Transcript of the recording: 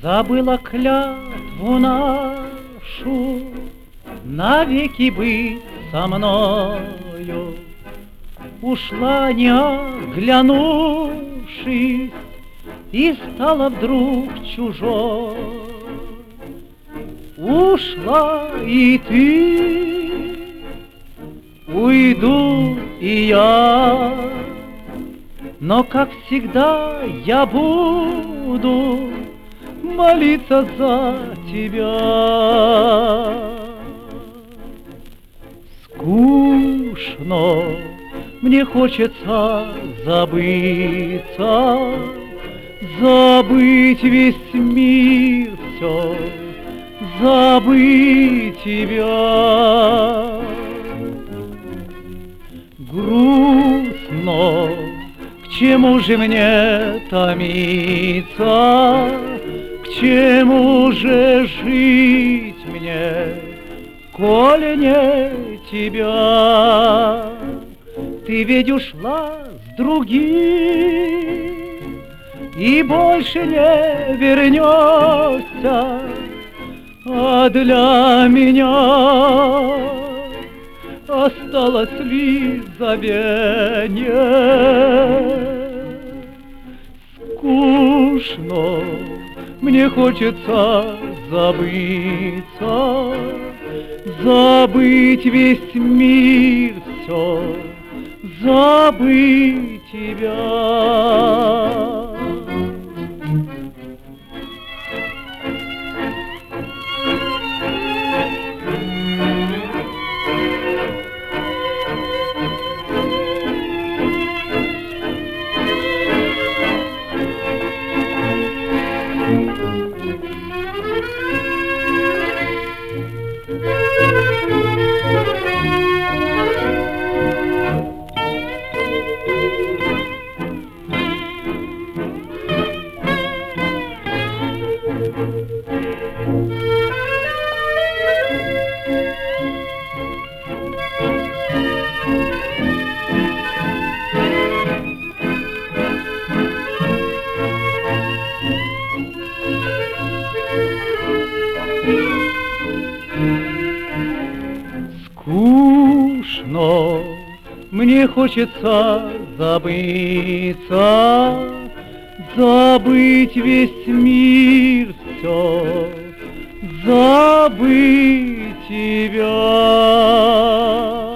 Забыла клятву нашу навеки быть со мною. Ушла, не оглянувшись, и стала вдруг чужой. Ушла и ты, уйду и я, но, как всегда, я буду молиться за тебя. Скучно, мне хочется забыться, забыть весь мир, все, забыть тебя. Грустно, к чему же мне томиться, к чему же жить мне, коли не тебя? Ты ведь ушла с другим и больше не вернешься, а для меня осталось лишь забвение. Скучно, мне хочется забыться, забыть весь мир, все, забыть тебя. Скучно, мне хочется забыться, забыть весь мир, все, забыть тебя.